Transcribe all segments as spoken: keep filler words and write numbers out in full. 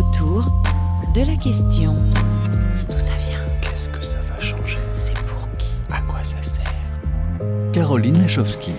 autour de la question. D'où ça vient? Qu'est-ce que ça va changer? C'est pour qui? À quoi ça sert? Caroline Lachowski.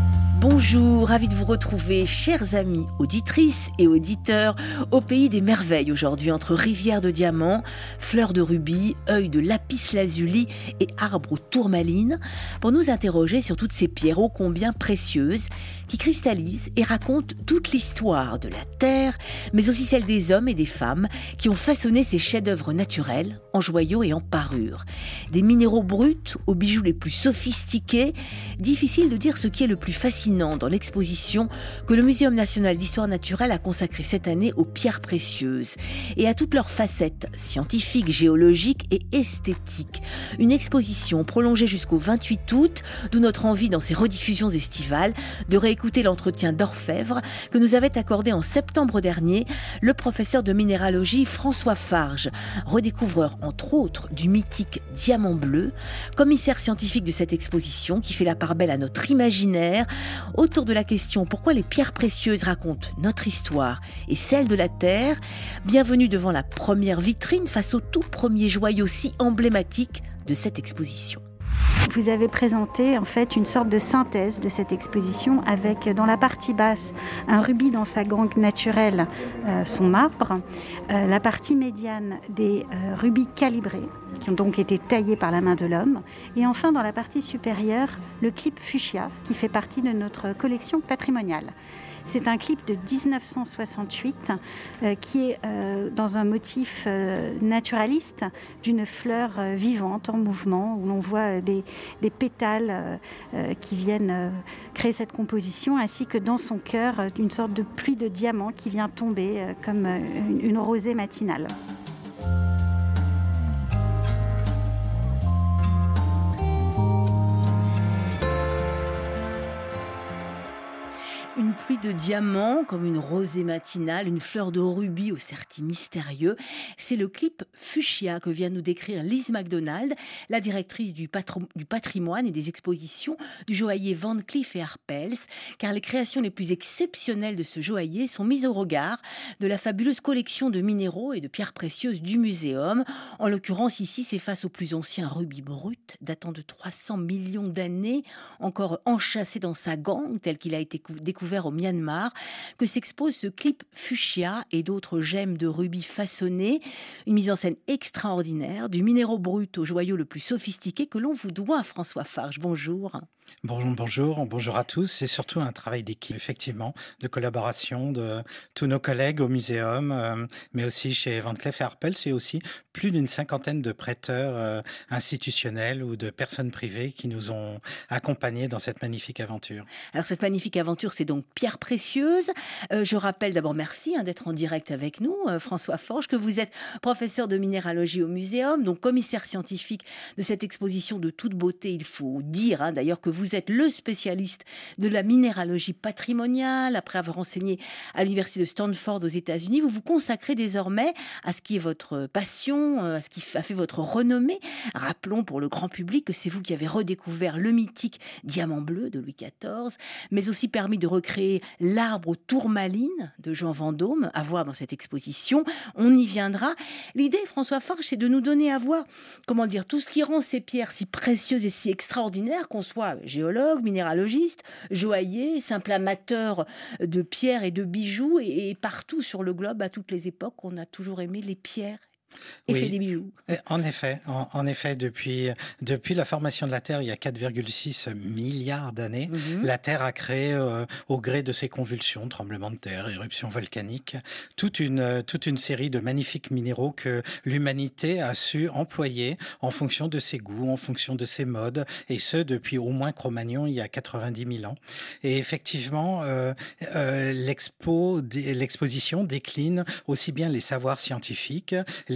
Bonjour, ravi de vous retrouver, chers amis, auditrices et auditeurs, au pays des merveilles aujourd'hui, entre rivières de diamants, fleurs de rubis, œils de lapis-lazuli et arbres aux tourmalines, pour nous interroger sur toutes ces pierres ô combien précieuses qui cristallisent et racontent toute l'histoire de la Terre, mais aussi celle des hommes et des femmes qui ont façonné ces chefs-d'œuvre naturels en joyaux et en parures. Des minéraux bruts aux bijoux les plus sophistiqués, difficile de dire ce qui est le plus fascinant dans l'exposition que le Muséum national d'histoire naturelle a consacrée cette année aux pierres précieuses et à toutes leurs facettes scientifiques, géologiques et esthétiques. Une exposition prolongée jusqu'au vingt-huit août, d'où notre envie dans ces rediffusions estivales de réécouter l'entretien d'orfèvre que nous avait accordé en septembre dernier le professeur de minéralogie François Farge, redécouvreur entre autres du mythique diamant bleu, commissaire scientifique de cette exposition qui fait la part belle à notre imaginaire autour de la question pourquoi les pierres précieuses racontent notre histoire et celle de la Terre. Bienvenue devant la première vitrine face au tout premier joyau si emblématique de cette exposition. Vous avez présenté en fait une sorte de synthèse de cette exposition avec dans la partie basse un rubis dans sa gangue naturelle, euh, son marbre, euh, la partie médiane des euh, rubis calibrés qui ont donc été taillés par la main de l'homme et enfin dans la partie supérieure le clip fuchsia qui fait partie de notre collection patrimoniale. C'est un clip de dix-neuf cent soixante-huit euh, qui est euh, dans un motif euh, naturaliste d'une fleur euh, vivante en mouvement où l'on voit euh, des, des pétales euh, euh, qui viennent euh, créer cette composition ainsi que dans son cœur euh, une sorte de pluie de diamants qui vient tomber euh, comme euh, une, une rosée matinale. Une pluie de diamants comme une rosée matinale, une fleur de rubis au certi mystérieux. C'est le clip Fuchsia que vient nous décrire Lise MacDonald, la directrice du, patro- du patrimoine et des expositions du joaillier Van Cleef et Arpels, car les créations les plus exceptionnelles de ce joaillier sont mises au regard de la fabuleuse collection de minéraux et de pierres précieuses du muséum. En l'occurrence, ici, c'est face au plus ancien rubis brut, datant de trois cents millions d'années, encore enchâssé dans sa gangue, tel qu'il a été découvert au Myanmar, que s'expose ce clip fuchsia et d'autres gemmes de rubis façonnés. Une mise en scène extraordinaire, du minéraux brut au joyau le plus sophistiqué que l'on vous doit, François Farge. Bonjour. Bonjour, bonjour, bonjour à tous. C'est surtout un travail d'équipe, effectivement, de collaboration de tous nos collègues au muséum, euh, mais aussi chez Van Cleef et Arpels, et aussi plus d'une cinquantaine de prêteurs euh, institutionnels ou de personnes privées qui nous ont accompagnés dans cette magnifique aventure. Alors cette magnifique aventure, c'est donc pierres précieuses. Euh, je rappelle d'abord merci hein, d'être en direct avec nous, euh, François Farge, que vous êtes professeur de minéralogie au muséum, donc commissaire scientifique de cette exposition de toute beauté. Il faut dire hein, d'ailleurs que vous êtes le spécialiste de la minéralogie patrimoniale. Après avoir enseigné à l'université de Stanford aux États-Unis, vous vous consacrez désormais à ce qui est votre passion, à ce qui a fait votre renommée. Rappelons pour le grand public que c'est vous qui avez redécouvert le mythique diamant bleu de Louis quatorze, mais aussi permis de recréer l'arbre aux tourmalines de Jean Vendôme, à voir dans cette exposition. On y viendra. L'idée, François Farge, c'est de nous donner à voir, comment dire, tout ce qui rend ces pierres si précieuses et si extraordinaires, qu'on soit géologue, minéralogiste, joaillier, simple amateur de pierres et de bijoux, et, et partout sur le globe, à toutes les époques, on a toujours aimé les pierres et oui, fait des bijoux. En effet, en, en effet, depuis, depuis la formation de la Terre, il y a quatre virgule six milliards d'années, mm-hmm. la Terre a créé, euh, au gré de ses convulsions, tremblements de terre, éruptions volcaniques, toute une, toute une série de magnifiques minéraux que l'humanité a su employer en fonction de ses goûts, en fonction de ses modes, et ce, depuis au moins Cro-Magnon, il y a quatre-vingt-dix mille ans. Et effectivement, euh, euh, l'expo, l'exposition décline aussi bien les savoirs scientifiques, les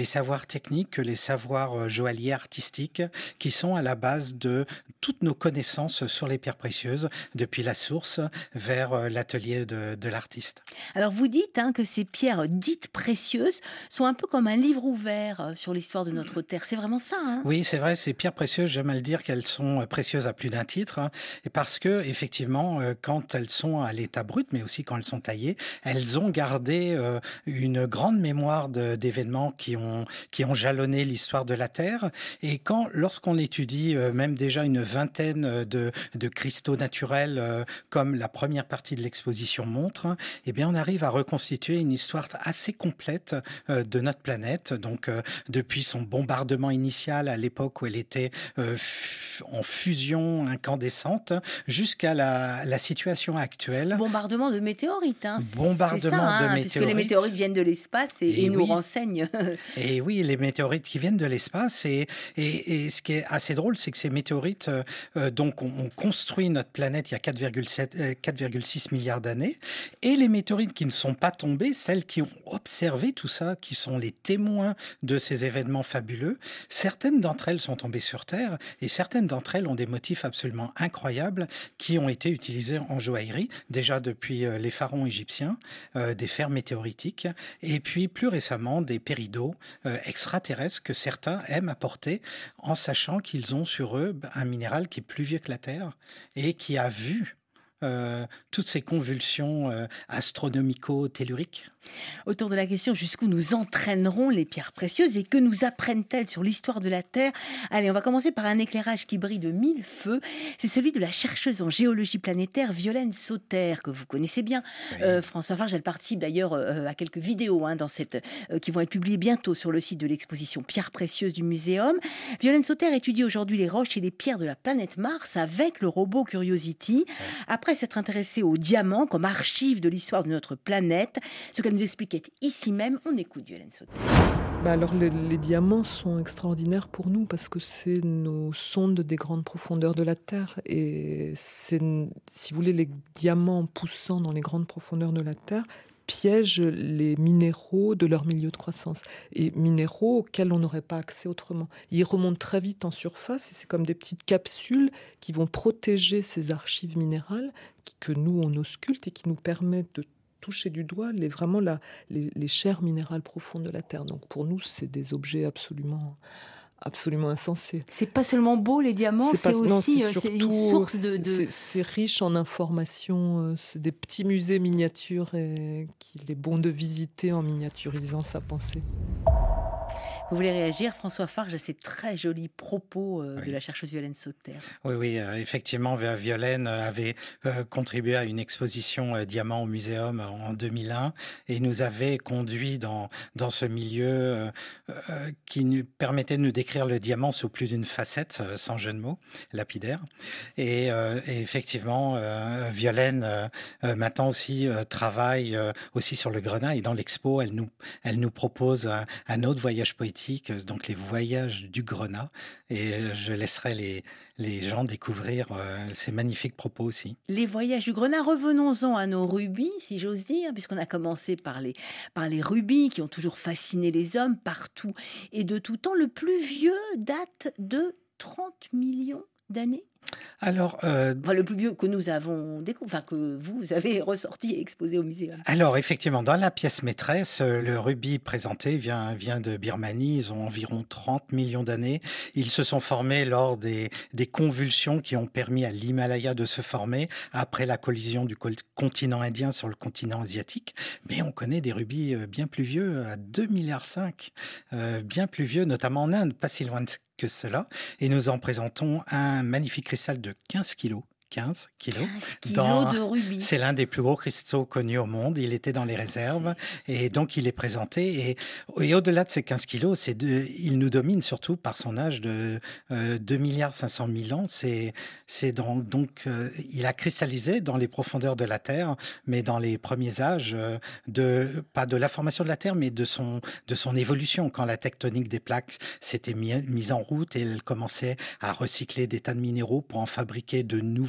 savoirs techniques que les savoirs joailliers artistiques qui sont à la base de toutes nos connaissances sur les pierres précieuses, depuis la source vers l'atelier de, de l'artiste. Alors vous dites hein, que ces pierres dites précieuses sont un peu comme un livre ouvert sur l'histoire de notre terre. C'est vraiment ça hein? Oui, c'est vrai, ces pierres précieuses, j'aime à le dire qu'elles sont précieuses à plus d'un titre, hein, et parce que effectivement, quand elles sont à l'état brut, mais aussi quand elles sont taillées, elles ont gardé euh, une grande mémoire de, d'événements qui ont, qui ont jalonné l'histoire de la Terre. Et quand, lorsqu'on étudie euh, même déjà une vingtaine de, de cristaux naturels, euh, comme la première partie de l'exposition montre, eh bien, on arrive à reconstituer une histoire assez complète euh, de notre planète. Donc, euh, depuis son bombardement initial à l'époque où elle était euh, f- en fusion incandescente, jusqu'à la, la situation actuelle. Bombardement de météorites. Hein. Bombardement c'est ça, hein, de météorites. Puisque les météorites viennent de l'espace et, et, et nous oui. renseignent. Et oui, les météorites qui viennent de l'espace. Et, et, et ce qui est assez drôle, c'est que ces météorites, euh, donc, on, on construit notre planète il y a quatre virgule six milliards d'années. Et les météorites qui ne sont pas tombées, celles qui ont observé tout ça, qui sont les témoins de ces événements fabuleux, certaines d'entre elles sont tombées sur Terre et certaines d'entre elles ont des motifs absolument incroyables qui ont été utilisés en joaillerie, déjà depuis les pharaons égyptiens, euh, des fers météoritiques, et puis plus récemment des péridots euh, extraterrestres que certains aiment apporter en sachant qu'ils ont sur eux un minéral qui est plus vieux que la Terre et qui a vu Euh, toutes ces convulsions euh, astronomico-telluriques. Autour de la question jusqu'où nous entraîneront les pierres précieuses et que nous apprennent-elles sur l'histoire de la Terre. Allez, on va commencer par un éclairage qui brille de mille feux. C'est celui de la chercheuse en géologie planétaire Violaine Sauter, que vous connaissez bien. Oui. Euh, François Farge, elle participe d'ailleurs euh, à quelques vidéos hein, dans cette, euh, qui vont être publiées bientôt sur le site de l'exposition Pierres précieuses du Muséum. Violaine Sauter étudie aujourd'hui les roches et les pierres de la planète Mars avec le robot Curiosity. Oui. Après s'être intéressée aux diamants comme archive de l'histoire de notre planète, ce qu'elle nous expliquait ici même, on écoute Violaine Sauter. Bah alors les, les diamants sont extraordinaires pour nous parce que c'est nos sondes des grandes profondeurs de la Terre et c'est, si vous voulez, les diamants poussant dans les grandes profondeurs de la Terre piègent les minéraux de leur milieu de croissance. Et minéraux auxquels on n'aurait pas accès autrement. Ils remontent très vite en surface et c'est comme des petites capsules qui vont protéger ces archives minérales que nous, on ausculte et qui nous permettent de toucher du doigt les, vraiment la, les, les chaires minérales profondes de la Terre. Donc pour nous, c'est des objets absolument... absolument insensé. C'est pas seulement beau les diamants, c'est, pas, c'est aussi non, c'est surtout, c'est une source de... de... C'est, c'est riche en informations, c'est des petits musées miniatures et qu'il est bon de visiter en miniaturisant sa pensée. Vous voulez réagir, François Farge, à ces très jolis propos euh, oui. de la chercheuse Violaine Sauter? Oui, oui, euh, effectivement, Violaine avait euh, contribué à une exposition euh, Diamants au Muséum en deux mille un et nous avait conduit dans, dans ce milieu euh, euh, qui nous permettait de nous décrire le diamant sous plus d'une facette, euh, sans jeu de mots, lapidaire. Et, euh, et effectivement, euh, Violaine, euh, euh, maintenant aussi, euh, travaille euh, aussi sur le grenat et dans l'expo, elle nous, elle nous propose un, un autre voyage poétique, donc les voyages du grenat, et je laisserai les, les gens découvrir euh, ces magnifiques propos aussi. Les voyages du grenat, revenons-en à nos rubis, si j'ose dire, puisqu'on a commencé par les, par les rubis qui ont toujours fasciné les hommes partout et de tout temps. Le plus vieux date de trente millions d'années. Alors, euh, enfin, le plus vieux que nous avons découvert, enfin que vous avez ressorti et exposé au muséum. Alors, effectivement, dans la pièce maîtresse, le rubis présenté vient, vient de Birmanie. Ils ont environ trente millions d'années. Ils se sont formés lors des, des convulsions qui ont permis à l'Himalaya de se former après la collision du continent indien sur le continent asiatique. Mais on connaît des rubis bien plus vieux, à deux virgule cinq milliards, euh, bien plus vieux, notamment en Inde, pas si loin de que cela, et nous en présentons un magnifique cristal de quinze kilos. quinze kilos. quinze kilos de rubis. C'est l'un des plus gros cristaux connus au monde. Il était dans les réserves et donc il est présenté. Et, et au-delà de ces quinze kilos, c'est de, il nous domine surtout par son âge de euh, deux milliards cinq cent mille ans. C'est, c'est dans, donc, euh, il a cristallisé dans les profondeurs de la Terre, mais dans les premiers âges, euh, de, pas de la formation de la Terre, mais de son, de son évolution. Quand la tectonique des plaques s'était mis, mise en route et elle commençait à recycler des tas de minéraux pour en fabriquer de nouveaux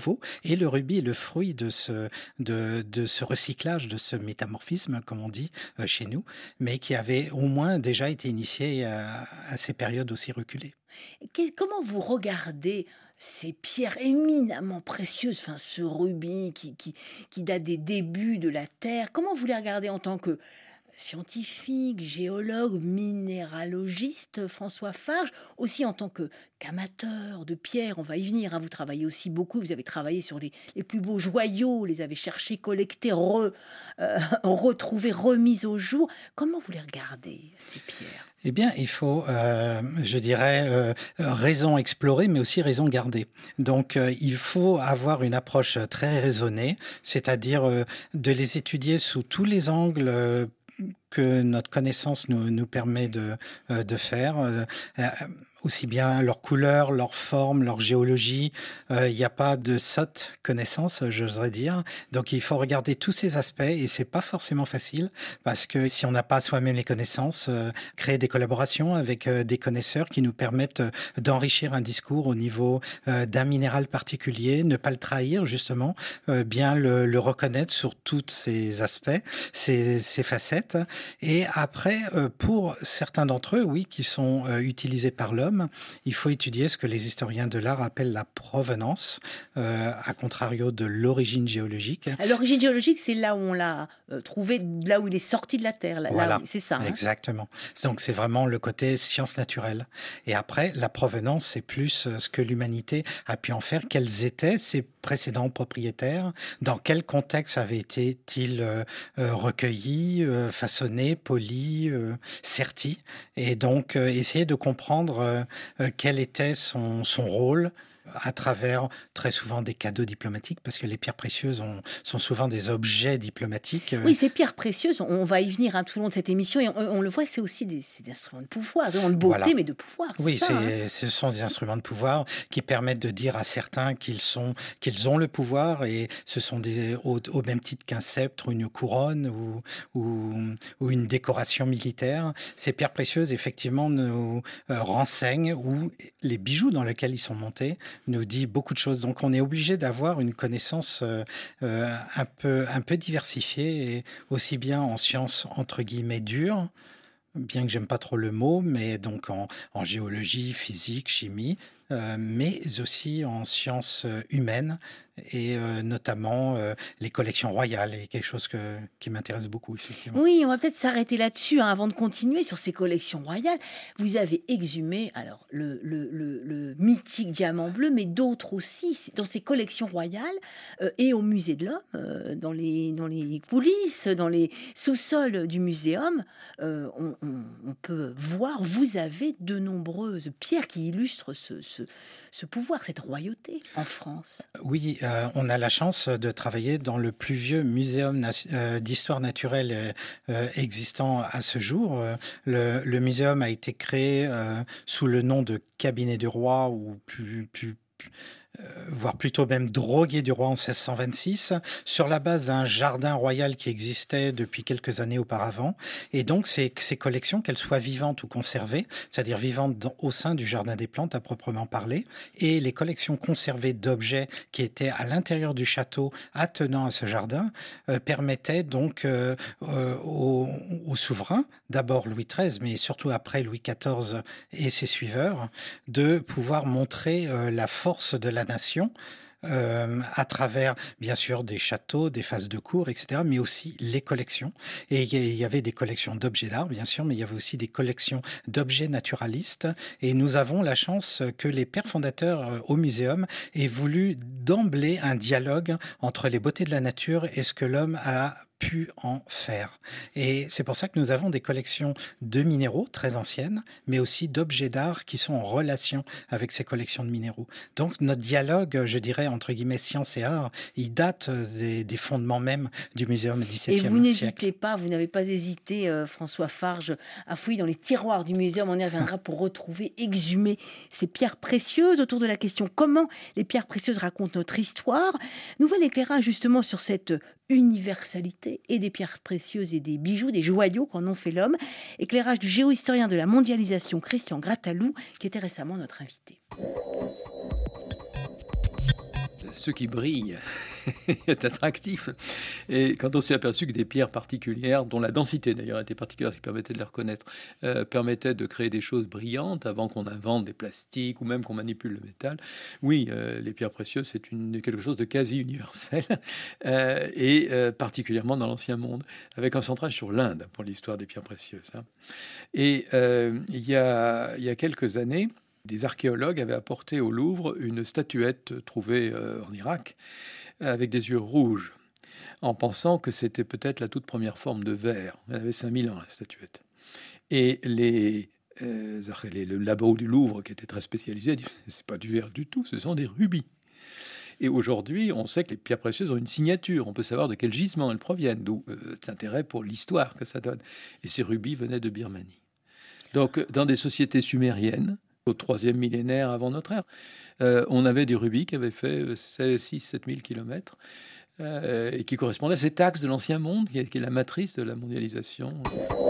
nouveau. Et le rubis est le fruit de ce, de, de ce recyclage, de ce métamorphisme, comme on dit euh, chez nous, mais qui avait au moins déjà été initié à, à ces périodes aussi reculées. Que- Comment vous regardez ces pierres éminemment précieuses, enfin ce rubis qui, qui, qui date des débuts de la Terre, comment vous les regardez en tant que scientifique, géologue, minéralogiste, François Farge, aussi en tant que qu'amateur de pierres, on va y venir, hein, vous travaillez aussi beaucoup, vous avez travaillé sur les, les plus beaux joyaux, les avez cherchés, collectés, re, euh, retrouvés, remis au jour. Comment vous les regardez, ces pierres? Eh bien, il faut, euh, je dirais, euh, raison explorer, mais aussi raison garder. Donc, euh, il faut avoir une approche très raisonnée, c'est-à-dire euh, de les étudier sous tous les angles euh, que notre connaissance nous, nous permet de, euh, de faire, euh, euh, aussi bien leur couleur, leur forme, leur géologie. Il euh, n'y a pas de sotte connaissance, j'oserais dire. Donc il faut regarder tous ces aspects et c'est pas forcément facile parce que si on n'a pas soi-même les connaissances, euh, créer des collaborations avec euh, des connaisseurs qui nous permettent euh, d'enrichir un discours au niveau euh, d'un minéral particulier, ne pas le trahir justement, euh, bien le, le reconnaître sur tous ces aspects, ces, ces facettes. Et après, euh, pour certains d'entre eux, oui, qui sont euh, utilisés par l'homme, il faut étudier ce que les historiens de l'art appellent la provenance, euh, à contrario de l'origine géologique. L'origine géologique, c'est là où on l'a euh, trouvé, là où il est sorti de la Terre. Là, Voilà, là où- c'est ça. Hein. Exactement. Donc c'est vraiment le côté science naturelle. Et après, la provenance, c'est plus euh, ce que l'humanité a pu en faire, quels étaient ses précédents propriétaires, dans quel contexte avait été-il euh, euh, recueilli, euh, façonné, poli, euh, serti, et donc euh, essayer de comprendre euh, euh, quel était son, son rôle à travers très souvent des cadeaux diplomatiques, parce que les pierres précieuses ont, sont souvent des objets diplomatiques. Oui, ces pierres précieuses, on va y venir hein, tout au long de cette émission, et on, on le voit, c'est aussi des, c'est des instruments de pouvoir, de beauté, Voilà. mais de pouvoir. c'est Oui, ça, c'est, hein. ce sont des instruments de pouvoir qui permettent de dire à certains qu'ils sont, qu'ils ont le pouvoir, et ce sont des, au, au même titre qu'un sceptre, une couronne ou, ou, ou une décoration militaire. Ces pierres précieuses, effectivement, nous euh, renseignent, ou les bijoux dans lesquels ils sont montés nous dit beaucoup de choses. Donc, on est obligé d'avoir une connaissance euh, euh, un peu, un peu diversifiée, et aussi bien en sciences entre guillemets dures, bien que j'aime pas trop le mot, mais donc en, en géologie, physique, chimie, euh, mais aussi en sciences humaines, et euh, notamment euh, les collections royales, est quelque chose que, qui m'intéresse beaucoup, effectivement. Oui, on va peut-être s'arrêter là-dessus hein, avant de continuer sur ces collections royales. Vous avez exhumé alors le, le, le, le mythique diamant bleu, mais d'autres aussi dans ces collections royales euh, et au musée de l'Homme, euh, dans, les, dans les coulisses, dans les sous-sols du muséum, euh, on, on, on peut voir, vous avez de nombreuses pierres qui illustrent ce, ce, ce pouvoir, cette royauté en France. Oui, euh, on a la chance de travailler dans le plus vieux muséum na- euh, d'histoire naturelle euh, existant à ce jour. Euh, le, le muséum a été créé euh, sous le nom de Cabinet du Roi, ou plus, plus, plus euh, voire plutôt même drogué du roi en seize cent vingt-six, sur la base d'un jardin royal qui existait depuis quelques années auparavant. Et donc, ces, ces collections, qu'elles soient vivantes ou conservées, c'est-à-dire vivantes dans, au sein du jardin des plantes à proprement parler, et les collections conservées d'objets qui étaient à l'intérieur du château attenant à ce jardin, euh, permettaient donc euh, euh, au, au souverain, d'abord Louis treize, mais surtout après Louis quatorze et ses suiveurs, de pouvoir montrer euh, la force de la nation, euh, à travers, bien sûr, des châteaux, des phases de cour, et cetera, mais aussi les collections. Et il y avait des collections d'objets d'art, bien sûr, mais il y avait aussi des collections d'objets naturalistes. Et nous avons la chance que les pères fondateurs au muséum aient voulu d'emblée un dialogue entre les beautés de la nature et ce que l'homme a pu en faire. Et c'est pour ça que nous avons des collections de minéraux très anciennes, mais aussi d'objets d'art qui sont en relation avec ces collections de minéraux. Donc notre dialogue, je dirais, entre guillemets, science et art, il date des, des fondements même du muséum dix-septième siècle. Et vous n'hésitez pas, vous n'avez pas hésité, euh, François Farge, à fouiller dans les tiroirs du muséum, on y reviendra, pour retrouver, exhumer ces pierres précieuses autour de la question comment les pierres précieuses racontent notre histoire. Nouvel éclairage justement sur cette universalité et des pierres précieuses et des bijoux, des joyaux qu'en ont fait l'homme. Éclairage du géohistorien de la mondialisation Christian Grattalou, qui était récemment notre invité. ce qui brille est attractif. Et quand on s'est aperçu que des pierres particulières, dont la densité d'ailleurs était particulière, ce qui permettait de les reconnaître, euh, permettait de créer des choses brillantes avant qu'on invente des plastiques ou même qu'on manipule le métal. Oui, euh, les pierres précieuses, c'est une, quelque chose de quasi universel, euh, et euh, particulièrement dans l'Ancien Monde, avec un centrage sur l'Inde pour l'histoire des pierres précieuses. Hein. Et euh, il y a, il y a quelques années, des archéologues avaient apporté au Louvre une statuette trouvée euh, en Irak avec des yeux rouges, en pensant que c'était peut-être la toute première forme de verre. Elle avait cinq mille ans, la statuette. Et les, euh, les, le labo du Louvre, qui était très spécialisé, dit « c'est pas du verre du tout, ce sont des rubis ». Et aujourd'hui, on sait que les pierres précieuses ont une signature. On peut savoir de quel gisement elles proviennent, d'où euh, cet intérêt pour l'histoire que ça donne. Et ces rubis venaient de Birmanie. Donc, dans des sociétés sumériennes, au troisième millénaire avant notre ère, euh, on avait des rubis qui avaient fait six à sept mille kilomètres euh, et qui correspondaient à cet axe de l'Ancien Monde, qui est, qui est la matrice de la mondialisation.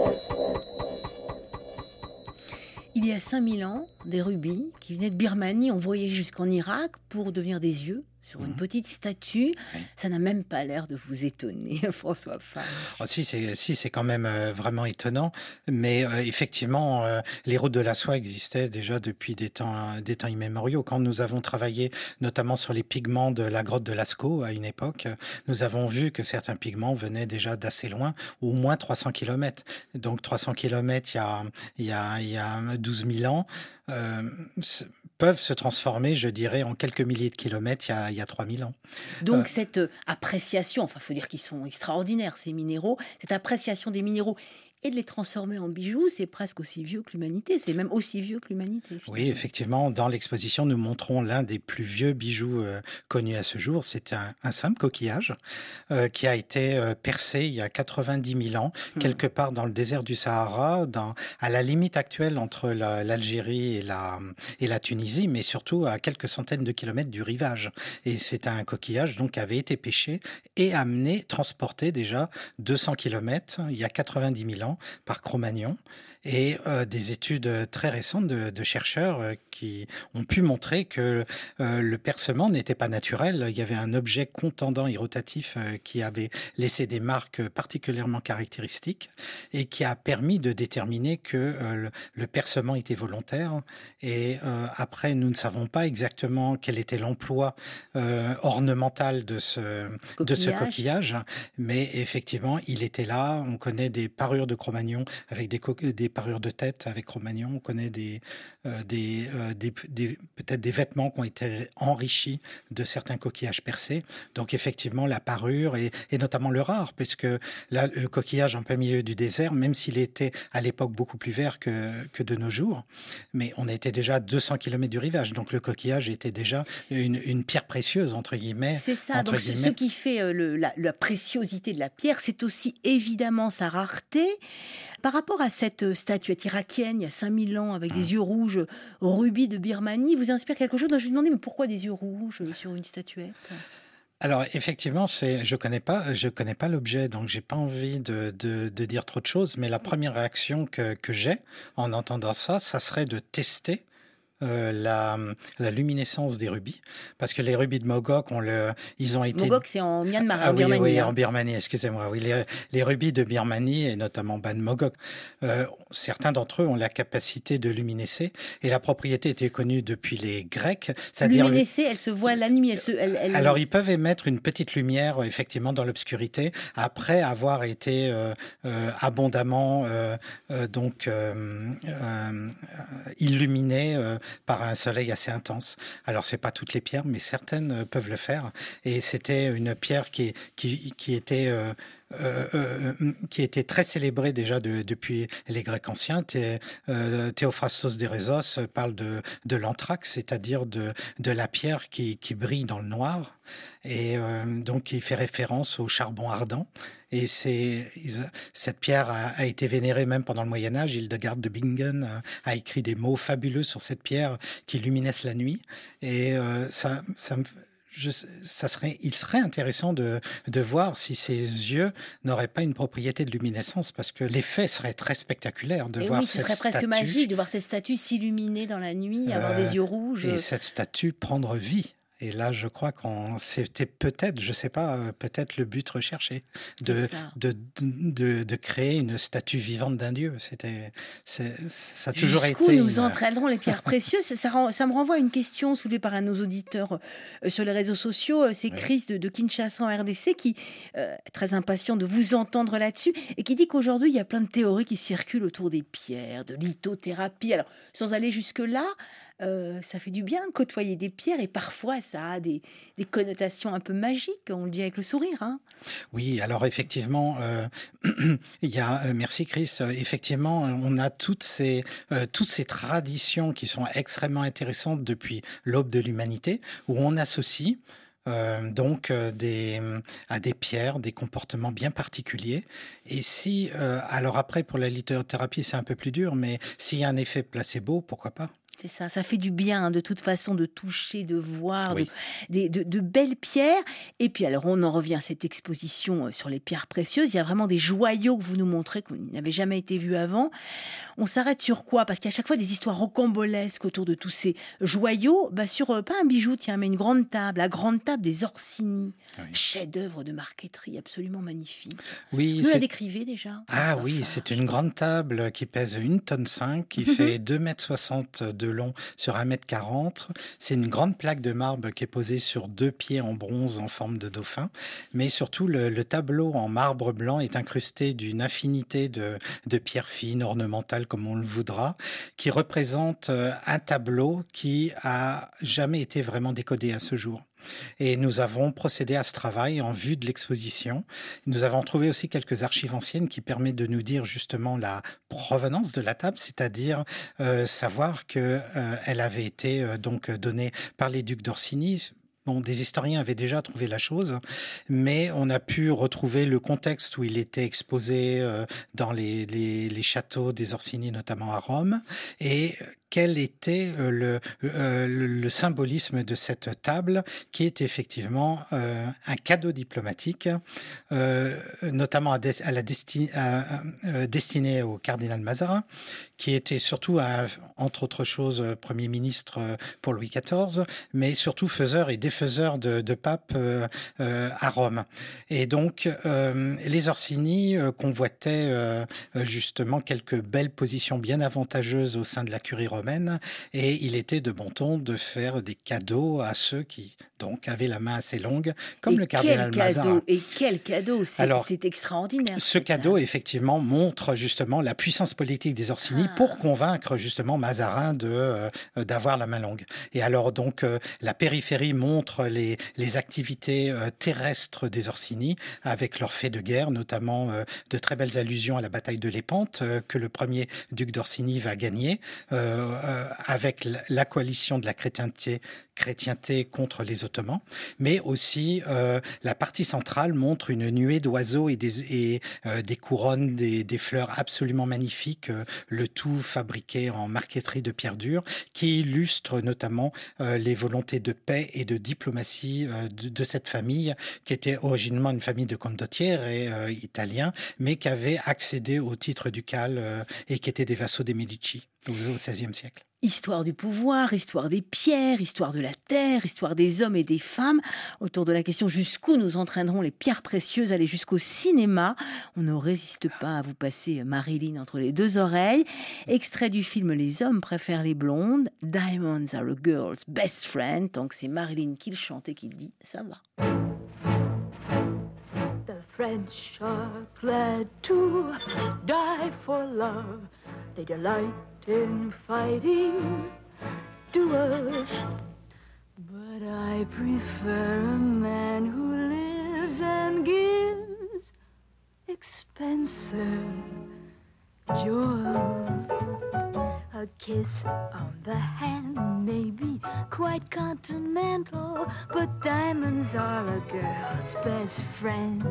Il y a cinq mille ans, des rubis qui venaient de Birmanie ont voyagé jusqu'en Irak pour devenir des yeux sur une petite statue. Oui. Ça n'a même pas l'air de vous étonner, François Fabre. Oh, si, c'est, si, c'est quand même euh, vraiment étonnant. Mais euh, effectivement, euh, les routes de la soie existaient déjà depuis des temps, des temps immémoriaux. Quand nous avons travaillé notamment sur les pigments de la grotte de Lascaux à une époque, nous avons vu que certains pigments venaient déjà d'assez loin, au moins trois cents kilomètres. Donc trois cents kilomètres il y a, il y a, il y a douze mille ans. Euh, peuvent se transformer, je dirais, en quelques milliers de kilomètres il y a, il y a trois mille ans. Donc euh, cette appréciation, enfin il faut dire qu'ils sont extraordinaires ces minéraux, cette appréciation des minéraux et de les transformer en bijoux, c'est presque aussi vieux que l'humanité, c'est même aussi vieux que l'humanité. Finalement. Oui, effectivement, dans l'exposition, nous montrons l'un des plus vieux bijoux euh, connus à ce jour. C'est un, un simple coquillage euh, qui a été euh, percé il y a quatre-vingt-dix mille ans, mmh. quelque part dans le désert du Sahara, dans, à la limite actuelle entre la, l'Algérie et la, et la Tunisie, mais surtout à quelques centaines de kilomètres du rivage. Et c'est un coquillage donc, qui avait été pêché et amené, transporté déjà deux cents kilomètres il y a quatre-vingt-dix mille ans par Cro-Magnon, et euh, des études très récentes de, de chercheurs euh, qui ont pu montrer que euh, le percement n'était pas naturel. Il y avait un objet contendant et rotatif euh, qui avait laissé des marques particulièrement caractéristiques et qui a permis de déterminer que euh, le, le percement était volontaire. Et euh, après, nous ne savons pas exactement quel était l'emploi euh, ornemental de ce, de ce coquillage, mais effectivement, il était là. On connaît des parures de Cro-Magnon avec des, co- des parures de tête avec Cro-Magnon. On connaît des, euh, des, euh, des, des, peut-être des vêtements qui ont été enrichis de certains coquillages percés. Donc effectivement, la parure et, et notamment le rare, puisque là, le coquillage en plein milieu du désert, même s'il était à l'époque beaucoup plus vert que, que de nos jours, mais on était déjà à deux cents kilomètres du rivage. Donc le coquillage était déjà une, une pierre précieuse, entre guillemets. C'est ça. Donc guillemets. Ce qui fait euh, le, la, la préciosité de la pierre, c'est aussi évidemment sa rareté. Par rapport à cette statuette irakienne, il y a cinq mille ans, avec des yeux rouges, rubis de Birmanie, vous inspire quelque chose? Je me suis demandé, mais pourquoi des yeux rouges sur une statuette? Alors effectivement, c'est, je connais pas, je connais pas l'objet, donc j'ai pas envie de, de, de dire trop de choses. Mais la première réaction que, que j'ai en entendant ça, ça serait de tester Euh, la, la luminescence des rubis, parce que les rubis de Mogok, on le, ils ont été... Mogok, c'est en Myanmar, ah, en oui, Birmanie. Oui, hein. en Birmanie, excusez-moi. Oui, les, les rubis de Birmanie, et notamment Ban Mogok, euh, certains d'entre eux ont la capacité de luminescer, et la propriété était connue depuis les Grecs. C'est-à-dire luminescer, elle se voit la nuit. Elle se, elle, elle... Alors, ils peuvent émettre une petite lumière, effectivement, dans l'obscurité, après avoir été euh, euh, abondamment euh, euh, donc euh, euh, illuminés euh, par un soleil assez intense. Alors, c'est pas toutes les pierres, mais certaines peuvent le faire. Et c'était une pierre qui, qui, qui était... Euh, Euh, euh, qui était très célébrée déjà de, depuis les Grecs anciens. Thé, euh, Théophrastos d'Érésos parle de, de l'anthrax, c'est-à-dire de, de la pierre qui, qui brille dans le noir, et euh, donc il fait référence au charbon ardent. Et c'est, cette pierre a, a été vénérée même pendant le Moyen-Âge. Hildegarde de Bingen a, a écrit des mots fabuleux sur cette pierre qui luminesce la nuit. Et euh, ça, ça me... Je, ça serait, il serait intéressant de, de voir si ces yeux n'auraient pas une propriété de luminescence, parce que l'effet serait très spectaculaire de et voir oui, ce cette serait statue, presque magique de voir cette statue s'illuminer dans la nuit, avoir euh, des yeux rouges. Et cette statue prendre vie. Et là, je crois qu'on c'était peut-être, je sais pas, peut-être le but recherché de de, de de créer une statue vivante d'un dieu. C'était, c'est, ça a toujours Jusqu'où été. nous une... entraîneront les pierres précieuses. Ça, ça, rend, ça me renvoie à une question soulevée par un de nos auditeurs euh, sur les réseaux sociaux. C'est Chris de, de Kinshasa en R D C qui euh, est très impatient de vous entendre là-dessus et qui dit qu'aujourd'hui il y a plein de théories qui circulent autour des pierres, de lithothérapie. Alors sans aller jusque là. Euh, ça fait du bien de côtoyer des pierres et parfois ça a des, des connotations un peu magiques, on le dit avec le sourire. Hein. Oui, alors effectivement, euh, il y a, euh, merci Chris, euh, effectivement, on a toutes ces, euh, toutes ces traditions qui sont extrêmement intéressantes depuis l'aube de l'humanité, où on associe Euh, donc euh, des, à des pierres, des comportements bien particuliers. Et si, euh, alors après pour la lithothérapie c'est un peu plus dur, mais s'il y a un effet placebo, pourquoi pas ? C'est ça, ça fait du bien de toute façon de toucher, de voir Oui. de, de, de belles pierres. Et puis alors on en revient à cette exposition sur les pierres précieuses. Il y a vraiment des joyaux que vous nous montrez qu'on n'avait jamais été vus avant. On s'arrête sur quoi ? Parce qu'il y a à chaque fois des histoires rocambolesques autour de tous ces joyaux. Bah sur, pas un bijou, tiens, mais une grande table, la grande table des Orsini. Oui. Chef-d'œuvre de marqueterie absolument magnifique. Oui, vous c'est... la décrivez déjà ? Ah oui, c'est une grande table qui pèse une tonne cinq, qui mm-hmm. fait deux mètres soixante de long sur un mètre quarante. C'est une grande plaque de marbre qui est posée sur deux pieds en bronze en forme de dauphin. Mais surtout, le, le tableau en marbre blanc est incrusté d'une infinité de, de pierres fines, ornementales, comme on le voudra, qui représente un tableau qui a jamais été vraiment décodé à ce jour. Et nous avons procédé à ce travail en vue de l'exposition. Nous avons trouvé aussi quelques archives anciennes qui permettent de nous dire justement la provenance de la table, c'est-à-dire euh, savoir qu'elle euh, avait été euh, donc donnée par les ducs d'Orsini. Bon, des historiens avaient déjà trouvé la chose, mais on a pu retrouver le contexte où il était exposé euh, dans les, les, les châteaux des Orsini, notamment à Rome, et quel était euh, le, euh, le symbolisme de cette table, qui est effectivement euh, un cadeau diplomatique, euh, notamment à, des, à la desti, à, à, destiné au cardinal Mazarin, qui était surtout, un, entre autres choses, Premier ministre pour Louis quatorze, mais surtout faiseur et défaiseur de, de pape euh, euh, à Rome. Et donc, euh, les Orsini euh, convoitaient euh, justement quelques belles positions bien avantageuses au sein de la curie romaine, et il était de bon ton de faire des cadeaux à ceux qui donc avaient la main assez longue, comme et le cardinal quel cadeau, Mazarin. Et quel cadeau, c'était extraordinaire. Ce cadeau, là. effectivement, montre justement la puissance politique des Orsini ah. pour convaincre justement Mazarin de euh, d'avoir la main longue. Et alors donc euh, la périphérie montre les les activités euh, terrestres des Orsini avec leurs faits de guerre, notamment euh, de très belles allusions à la bataille de Lépante euh, que le premier duc d'Orsini va gagner euh, euh, avec la, la coalition de la chrétienté chrétienté contre les Ottomans, mais aussi euh, la partie centrale montre une nuée d'oiseaux et des, et, euh, des couronnes, des, des fleurs absolument magnifiques, euh, le tout fabriqué en marqueterie de pierre dure, qui illustre notamment euh, les volontés de paix et de diplomatie euh, de, de cette famille, qui était originellement une famille de condottieri et euh, italiens, mais qui avait accédé au titre ducal euh, et qui étaient des vassaux des Médicis au seizième siècle. Histoire du pouvoir, histoire des pierres, histoire de la terre, histoire des hommes et des femmes. Autour de la question jusqu'où nous entraîneront les pierres précieuses, aller jusqu'au cinéma. On ne résiste pas à vous passer Marilyn entre les deux oreilles. Extrait du film Les hommes préfèrent les blondes. Diamonds are a girl's best friend. Tant que c'est Marilyn qui le chante et qui le dit, ça va. The French are glad to die for love. They delight in fighting duels, but I prefer a man who lives and gives expensive jewels. A kiss on the hand may be quite continental, but diamonds are a girl's best friend.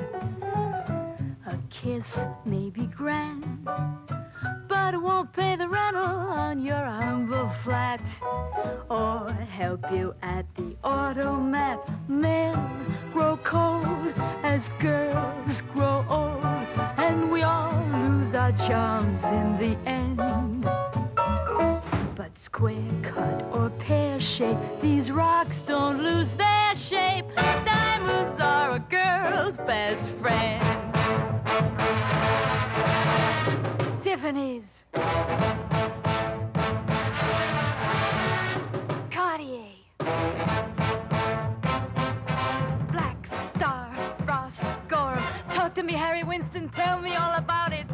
A kiss may be grand, but it won't pay the rental on your humble flat or help you at the automat. Men grow cold as girls grow old, and we all lose our charms in the end. But square cut or pear shape. These rocks don't lose their shape. Diamonds are a girl's best friend. Tiffany's, Cartier, Black Star, Ross Gorham. Talk to me, Harry Winston, tell me all about it.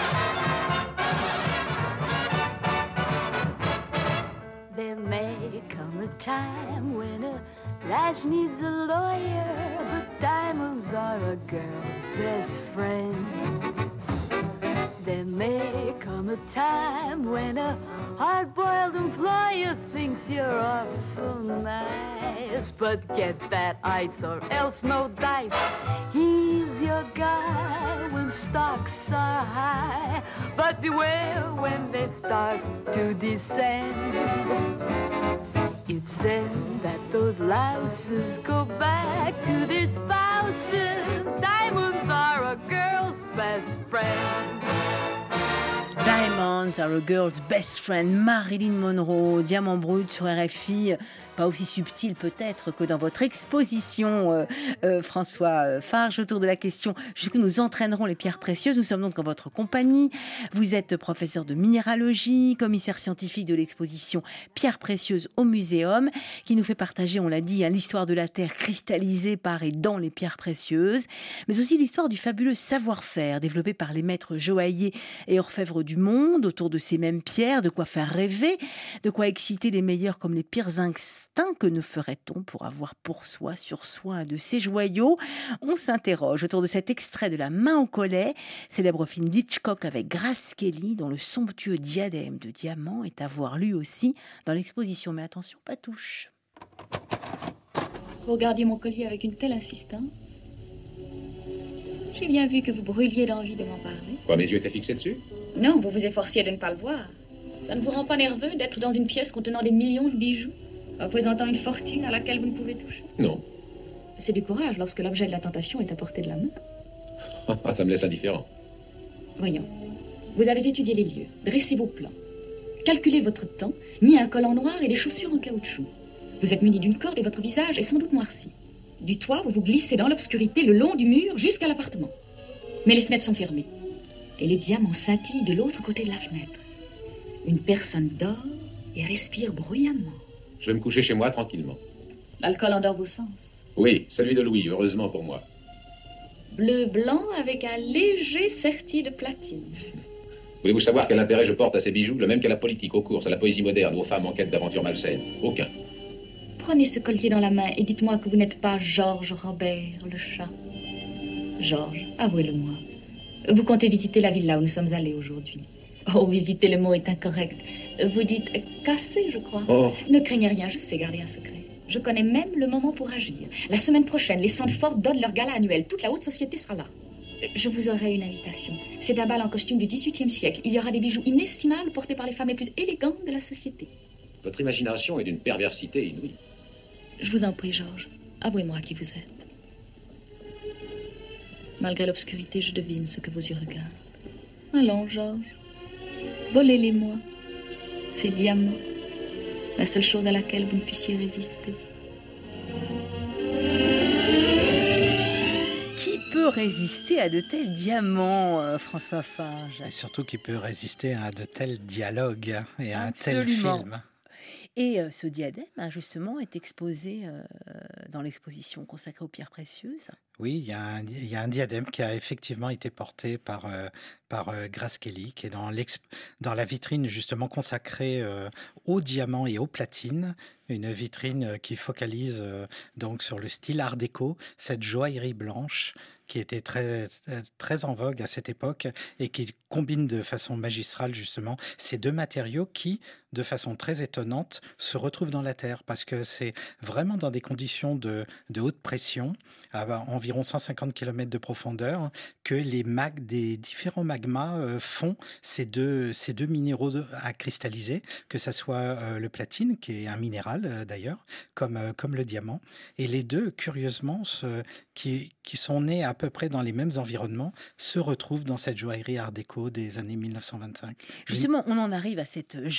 There may come a time when a lass needs a lawyer, but diamonds are a girl's best friend. There may come a time when a hard-boiled employer thinks you're awful nice, but get that ice or else no dice. He's your guy when stocks are high, but beware when they start to descend. It's then that those louses go back to their spouses. Diamonds are a girl's best friend. Diamonds are a girl's best friend. Marilyn Monroe, Diamant brut sur R F I. Pas aussi subtil peut-être que dans votre exposition, euh, euh, François Farge, autour de la question jusqu'où nous entraînerons les pierres précieuses. Nous sommes donc en votre compagnie. Vous êtes professeur de minéralogie, commissaire scientifique de l'exposition Pierres précieuses au Muséum, qui nous fait partager, on l'a dit, hein, l'histoire de la Terre cristallisée par et dans les pierres précieuses, mais aussi l'histoire du fabuleux savoir-faire développé par les maîtres joailliers et orfèvres du monde autour de ces mêmes pierres, de quoi faire rêver, de quoi exciter les meilleurs comme les pires instincts. Que ne ferait-on pour avoir pour soi, sur soi, un de ces joyaux? On s'interroge autour de cet extrait de La main au collet, célèbre film d'Hitchcock avec Grace Kelly, dont le somptueux diadème de diamants est à voir lui aussi dans l'exposition. Mais attention, pas touche. Vous regardiez mon collier avec une telle insistance. J'ai bien vu que vous brûliez d'envie de m'en parler. Quoi, mes yeux étaient fixés dessus? Non, vous vous efforciez de ne pas le voir. Ça ne vous rend pas nerveux d'être dans une pièce contenant des millions de bijoux, représentant une fortune à laquelle vous ne pouvez toucher? Non. C'est du courage lorsque l'objet de la tentation est à portée de la main. Ça me laisse indifférent. Voyons. Vous avez étudié les lieux, dressé vos plans, calculé votre temps, mis un collant noir et des chaussures en caoutchouc. Vous êtes muni d'une corde et votre visage est sans doute noirci. Du toit, vous vous glissez dans l'obscurité le long du mur jusqu'à l'appartement. Mais les fenêtres sont fermées. Et les diamants scintillent de l'autre côté de la fenêtre. Une personne dort et respire bruyamment. Je vais me coucher chez moi tranquillement. L'alcool endort vos sens. Oui, celui de Louis, heureusement pour moi. Bleu-blanc avec un léger serti de platine. Voulez-vous savoir quel intérêt je porte à ces bijoux? Le même qu'à la politique, aux courses, à la poésie moderne, aux femmes en quête d'aventures malsaines. Aucun. Prenez ce collier dans la main et dites-moi que vous n'êtes pas Georges Robert, le chat. Georges, avouez-le-moi. Vous comptez visiter la villa où nous sommes allés aujourd'hui. Oh, visiter, le mot est incorrect. Vous dites casser, je crois. Oh. Ne craignez rien, je sais garder un secret. Je connais même le moment pour agir. La semaine prochaine, les Sandford donnent leur gala annuel. Toute la haute société sera là. Je vous aurai une invitation. C'est un bal en costume du dix-huitième siècle. Il y aura des bijoux inestimables portés par les femmes les plus élégantes de la société. Votre imagination est d'une perversité inouïe. Je vous en prie, Georges. Avouez-moi qui vous êtes. Malgré l'obscurité, je devine ce que vos yeux regardent. Allons, Georges. Volez-les-moi. Ces diamants. La seule chose à laquelle vous ne puissiez résister. Qui peut résister à de tels diamants, euh, François Farge? Et surtout qui peut résister à de tels dialogues et à Absolument. un tel film. Et euh, ce diadème, hein, justement, est exposé euh, dans l'exposition consacrée aux pierres précieuses. Oui, il y, a un, il y a un diadème qui a effectivement été porté par, euh, par euh, Grace Kelly, qui est dans, dans la vitrine justement consacrée euh, aux diamants et aux platines. Une vitrine qui focalise euh, donc sur le style art déco, cette joaillerie blanche qui était très, très en vogue à cette époque et qui combine de façon magistrale justement ces deux matériaux qui, de façon très étonnante, se retrouvent dans la Terre parce que c'est vraiment dans des conditions de, de haute pression, à environ cent cinquante kilomètres de profondeur, que les mag, des différents magmas euh, font ces deux, ces deux minéraux à cristalliser, que ce soit euh, le platine, qui est un minéral euh, d'ailleurs, comme, euh, comme le diamant. Et les deux, curieusement, se, qui, qui sont nés à peu près dans les mêmes environnements, se retrouvent dans cette joaillerie art déco des années mille neuf cent vingt-cinq. Justement, on en arrive à cette joaillerie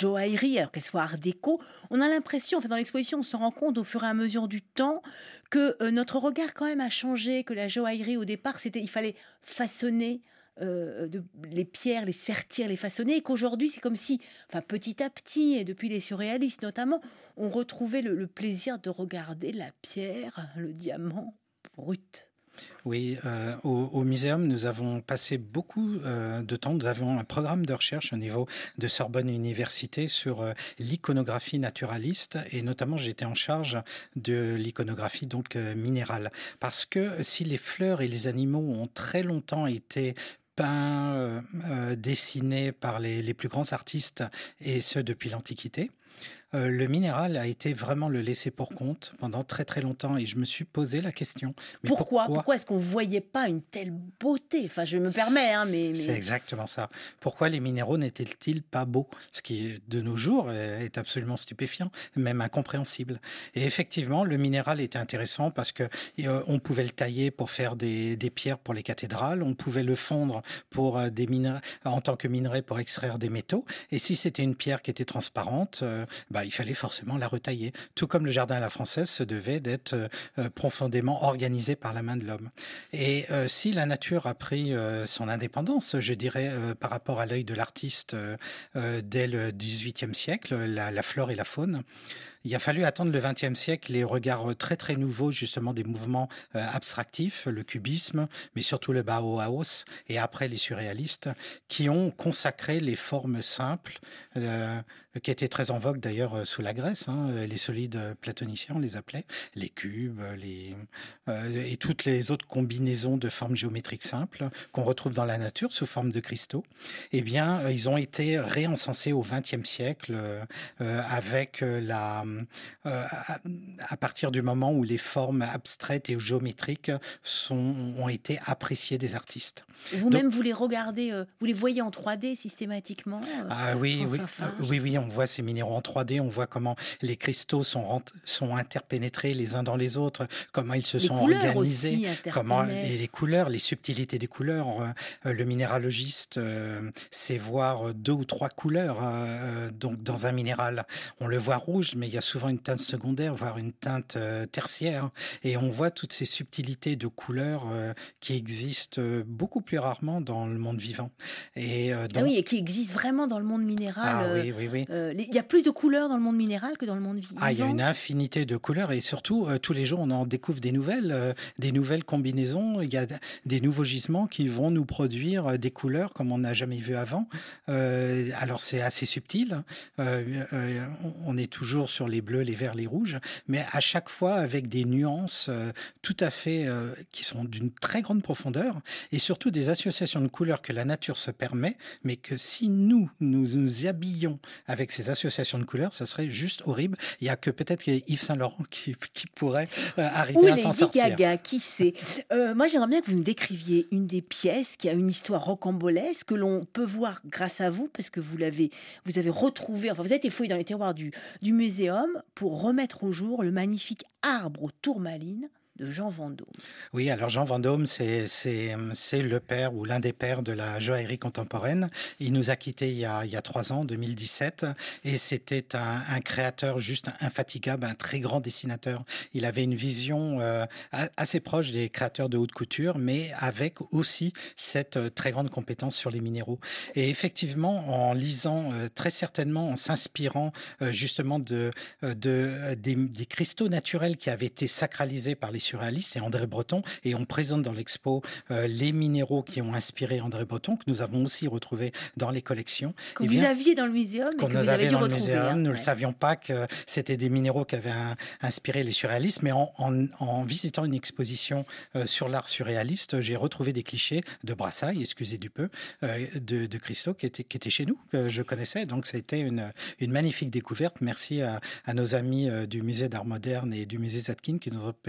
joaillerie, alors qu'elle soit art déco, on a l'impression, enfin dans l'exposition, on se rend compte au fur et à mesure du temps que euh, notre regard quand même a changé, que la joaillerie au départ, c'était, il fallait façonner euh, de, les pierres, les sertir, les façonner, et qu'aujourd'hui c'est comme si, enfin petit à petit, et depuis les surréalistes notamment, on retrouvait le, le plaisir de regarder la pierre, le diamant brut. Oui, euh, au, au Muséum, nous avons passé beaucoup euh, de temps. Nous avons un programme de recherche au niveau de Sorbonne Université sur euh, l'iconographie naturaliste, et notamment j'étais en charge de l'iconographie donc euh, minérale. Parce que si les fleurs et les animaux ont très longtemps été peints, euh, euh, dessinés par les, les plus grands artistes, et ce depuis l'Antiquité, Euh, le minéral a été vraiment le laissé pour compte pendant très très longtemps, et je me suis posé la question. Mais pourquoi pourquoi, pourquoi est-ce qu'on ne voyait pas une telle beauté? Enfin, je me permets, hein, mais, mais... C'est exactement ça. Pourquoi les minéraux n'étaient-ils pas beaux? Ce qui, de nos jours, est absolument stupéfiant, même incompréhensible. Et effectivement, le minéral était intéressant parce que euh, on pouvait le tailler pour faire des, des pierres pour les cathédrales, on pouvait le fondre pour euh, des minerais, en tant que minerai pour extraire des métaux. Et si c'était une pierre qui était transparente, euh, bah, il fallait forcément la retailler. Tout comme le jardin à la française se devait d'être euh, profondément organisé par la main de l'homme. Et euh, si la nature a pris euh, son indépendance, je dirais, euh, par rapport à l'œil de l'artiste euh, euh, dès le dix-huitième siècle, la, la flore et la faune, il a fallu attendre le vingtième siècle les regards très très nouveaux justement des mouvements euh, abstractifs, le cubisme, mais surtout le Bauhaus, et après les surréalistes, qui ont consacré les formes simples, euh, qui étaient très en vogue d'ailleurs sous la Grèce, hein, les solides platoniciens on les appelait, les cubes, les, euh, et toutes les autres combinaisons de formes géométriques simples qu'on retrouve dans la nature sous forme de cristaux. Eh bien, ils ont été réencensés au vingtième siècle euh, avec la Euh, à, à partir du moment où les formes abstraites et géométriques sont, ont été appréciées des artistes. Vous-même, Donc, vous les regardez, euh, vous les voyez en trois D systématiquement euh, Ah oui, oui, euh, oui, oui, on voit ces minéraux en trois D, on voit comment les cristaux sont, rent- sont interpénétrés les uns dans les autres, comment ils se les sont organisés, comment les, les couleurs, les subtilités des couleurs. Euh, le minéralogiste euh, sait voir deux ou trois couleurs euh, donc dans un minéral. On le voit rouge, mais il y a souvent une teinte secondaire, voire une teinte euh, tertiaire. Et on voit toutes ces subtilités de couleurs euh, qui existent beaucoup plus rarement dans le monde vivant. Et, euh, donc... Ah oui, et qui existent vraiment dans le monde minéral. Ah euh, oui, oui, oui. Euh, il y a plus de couleurs dans le monde minéral que dans le monde vivant. Ah, il y a une infinité de couleurs, et surtout, euh, tous les jours, on en découvre des nouvelles, euh, des nouvelles combinaisons. Il y a des nouveaux gisements qui vont nous produire des couleurs comme on n'a jamais vu avant. Euh, alors, c'est assez subtil. Euh, euh, on est toujours sur les bleus, les verts, les rouges, mais à chaque fois avec des nuances euh, tout à fait euh, qui sont d'une très grande profondeur, et surtout des associations de couleurs que la nature se permet, mais que si nous nous nous habillons avec ces associations de couleurs, ça serait juste horrible. Il y a que peut-être Yves Saint-Laurent qui, qui pourrait euh, arriver Ou à s'en sortir. Ou Lady Gaga, qui sait. Euh, moi, j'aimerais bien que vous me décriviez une des pièces qui a une histoire rocambolesque que l'on peut voir grâce à vous, parce que vous l'avez, vous avez retrouvé, enfin, vous avez été fouillé dans les tiroirs du, du muséum pour remettre au jour le magnifique arbre aux tourmalines de Jean Vendôme. Oui, alors Jean Vendôme, c'est, c'est, c'est le père ou l'un des pères de la joaillerie contemporaine. Il nous a quittés il y a, il y a trois ans, en deux mille dix-sept, et c'était un, un créateur juste infatigable, un très grand dessinateur. Il avait une vision euh, assez proche des créateurs de haute couture, mais avec aussi cette très grande compétence sur les minéraux. Et effectivement, en lisant, euh, très certainement en s'inspirant euh, justement de, de, des, des cristaux naturels qui avaient été sacralisés par les surréaliste et André Breton, et on présente dans l'expo euh, les minéraux qui ont inspiré André Breton, que nous avons aussi retrouvés dans les collections. Que vous aviez dans le muséum, qu'on et que vous avez dû retrouver. Muséum, hein, nous ouais. ne savions pas que c'était des minéraux qui avaient un, inspiré les surréalistes, mais en, en, en visitant une exposition euh, sur l'art surréaliste, j'ai retrouvé des clichés de Brassailles, excusez du peu, euh, de, de cristaux qui étaient, qui étaient chez nous, que je connaissais. Donc ça a été une, une magnifique découverte. Merci à, à nos amis euh, du musée d'art moderne et du musée Zadkine qui nous ont permis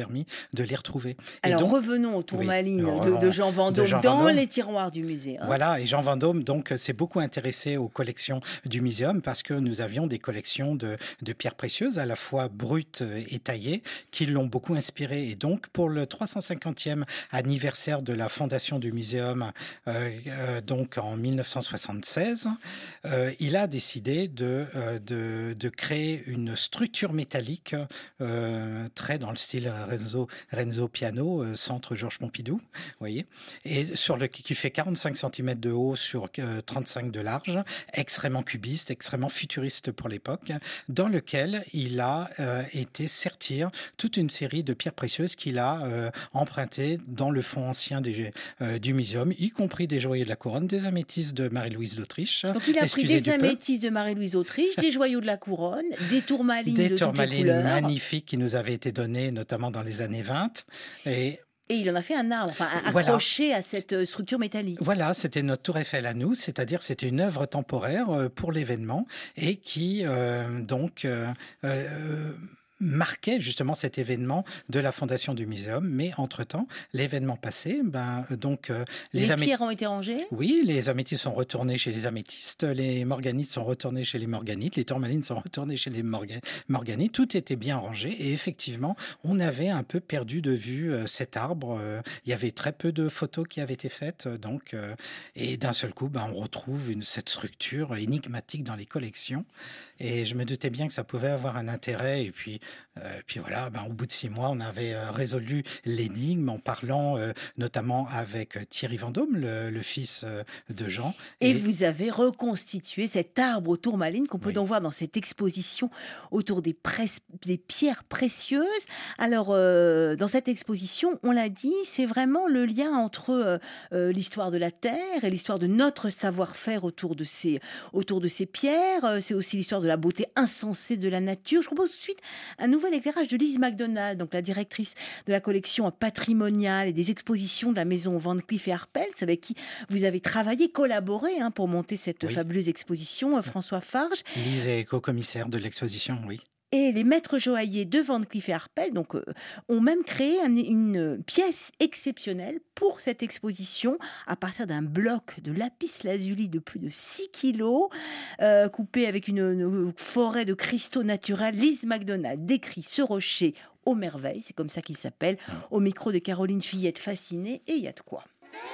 de les retrouver. Alors et donc, revenons aux tourmalines oui, de, de Jean Vendôme de Jean dans Vendôme. les tiroirs du musée. Hein. Voilà, et Jean Vendôme donc s'est beaucoup intéressé aux collections du muséum parce que nous avions des collections de, de pierres précieuses, à la fois brutes et taillées, qui l'ont beaucoup inspiré. Et donc, pour le trois cent cinquantième anniversaire de la fondation du muséum, euh, euh, donc en mille neuf cent soixante-seize, euh, il a décidé de, euh, de, de créer une structure métallique euh, très dans le style Renzo, Renzo Piano, euh, centre Georges Pompidou, vous voyez, et sur le, qui fait quarante-cinq centimètres de haut sur euh, trente-cinq de large, extrêmement cubiste, extrêmement futuriste pour l'époque, dans lequel il a euh, été sertir toute une série de pierres précieuses qu'il a euh, empruntées dans le fond ancien des, euh, du muséum, y compris des joyaux de la couronne, des améthystes de Marie-Louise d'Autriche. Donc il a Excusez pris des améthystes de Marie-Louise d'Autriche, des joyaux de la couronne, des tourmalines des de toutes les tourmalines couleurs. magnifiques qui nous avaient été données, notamment dans les années vingt. Et Et il en a fait un arbre, enfin Voilà. accroché à cette structure métallique. Voilà, c'était notre tour Eiffel à nous, c'est-à-dire que c'était une œuvre temporaire euh, pour l'événement et qui euh, donc euh, euh, marquait justement cet événement de la fondation du muséum. Mais entre-temps, l'événement passé, ben, donc euh, Les, les, amé- pierres ont été rangées. Oui, les améthystes sont retournés chez les améthystes, les morganites sont retournés chez les morganites, les tourmalines sont retournés chez les morga- morganites. Tout était bien rangé et effectivement, on avait un peu perdu de vue euh, cet arbre. Euh, il y avait très peu de photos qui avaient été faites, euh, donc euh, et d'un seul coup, ben, on retrouve une, cette structure énigmatique dans les collections. Et je me doutais bien que ça pouvait avoir un intérêt. Et puis, euh, puis voilà, ben, au bout de six mois, on avait euh, résolu l'énigme en parlant euh, notamment avec Thierry Vendôme, le, le fils euh, de Jean. Et, et vous avez reconstitué cet arbre aux tourmalines qu'on peut oui. donc voir dans cette exposition autour des, presse, des pierres précieuses. Alors, euh, dans cette exposition, on l'a dit, c'est vraiment le lien entre euh, euh, l'histoire de la Terre et l'histoire de notre savoir-faire autour de ces, autour de ces pierres. C'est aussi l'histoire de la beauté insensée de la nature. Je propose tout de suite un nouvel éclairage de Lise MacDonald, donc la directrice de la collection patrimoniale et des expositions de la maison Van Cleef et Arpels, avec qui vous avez travaillé, collaboré hein, pour monter cette oui. fabuleuse exposition, François Farge. Lise est co-commissaire de l'exposition, oui. Et les maîtres joailliers de Van Cleef et Arpels donc, euh, ont même créé un, une pièce exceptionnelle pour cette exposition à partir d'un bloc de lapis-lazuli de plus de six kilos, euh, coupé avec une, une forêt de cristaux naturels. Lise MacDonald décrit ce rocher aux merveilles, c'est comme ça qu'il s'appelle, au micro de Caroline Fillette, fascinée, et il y a de quoi.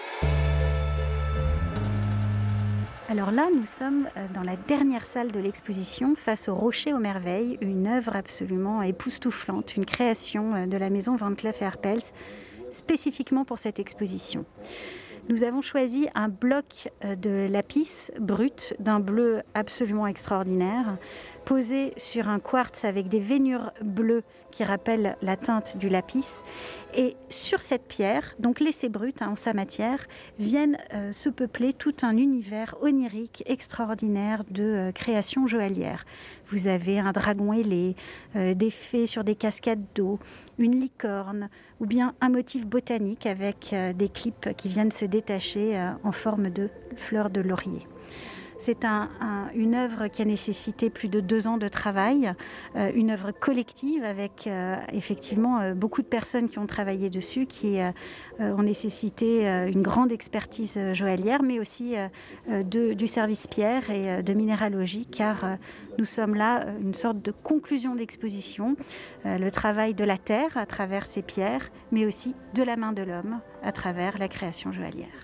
Alors là, nous sommes dans la dernière salle de l'exposition, face au Rocher aux Merveilles, une œuvre absolument époustouflante, une création de la maison Van Cleef et Arpels, spécifiquement pour cette exposition. Nous avons choisi un bloc de lapis brut, d'un bleu absolument extraordinaire, posé sur un quartz avec des veinures bleues qui rappellent la teinte du lapis. Et sur cette pierre, donc laissée brute hein, en sa matière, viennent euh, se peupler tout un univers onirique extraordinaire de euh, création joaillière. Vous avez un dragon ailé, euh, des fées sur des cascades d'eau, une licorne, ou bien un motif botanique avec euh, des clips qui viennent se détacher euh, en forme de fleurs de laurier. C'est un, un, une œuvre qui a nécessité plus de deux ans de travail, euh, une œuvre collective avec euh, effectivement euh, beaucoup de personnes qui ont travaillé dessus, qui euh, ont nécessité euh, une grande expertise euh, joaillière, mais aussi euh, de, du service pierre et euh, de minéralogie, car euh, nous sommes là euh, une sorte de conclusion d'exposition, euh, le travail de la terre à travers ces pierres, mais aussi de la main de l'homme à travers la création joaillière.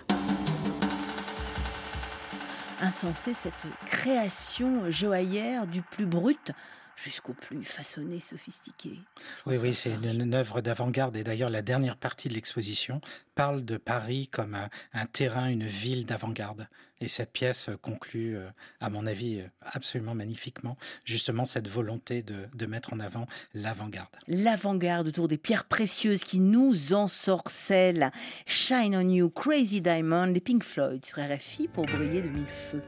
Insensé, cette création joaillière du plus brut jusqu'au plus façonné, sophistiqué. Oui, oui, c'est une, une œuvre d'avant-garde. Et d'ailleurs, la dernière partie de l'exposition parle de Paris comme un, un terrain, une ville d'avant-garde. Et cette pièce conclut, euh, à mon avis, absolument magnifiquement, justement cette volonté de, de mettre en avant l'avant-garde. L'avant-garde autour des pierres précieuses qui nous ensorcellent. Shine on You, Crazy Diamond, les Pink Floyd sur R F I pour briller de mille feux.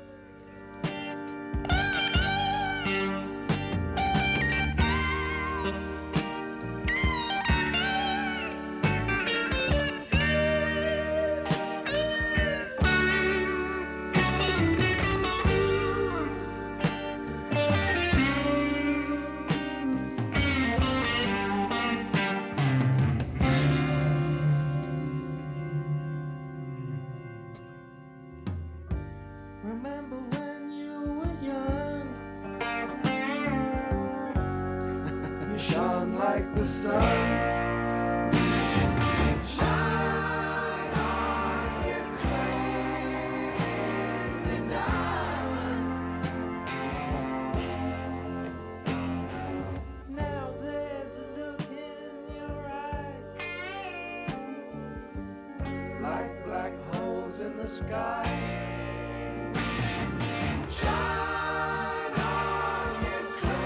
remember when you were young. You shone like the sun. Shine on, you crazy diamond. Now there's a look in your eyes, like black holes in the sky. Shine on, you